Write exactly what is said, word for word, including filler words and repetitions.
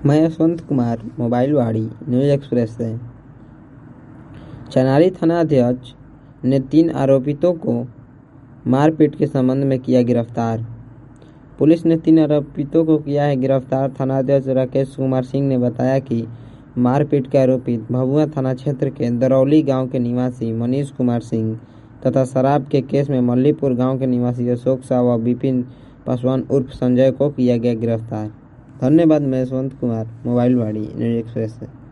मैं Yashwant Kumar, mobile Wadi, news express से। चनारी थानाध्यक्ष ने तीन आरोपितों को मारपीट के संबंध में किया गिरफ्तार। पुलिस ने तीन आरोपितों को किया है गिरफ्तार। थानाध्यक्ष राकेश कुमार सिंह ने बताया कि मारपीट के आरोपित भभुआ थाना क्षेत्र के दरौली गांव के निवासी मनीष कुमार सिंह तथा शराब के केस में मल्लीपुर गांव के निवासी अशोक शाह व विपिन पासवान उर्फ संजय को किया गया गिरफ्तार। धन्यवाद। मैं Yashwant Kumar, mobile Wadi, news express से।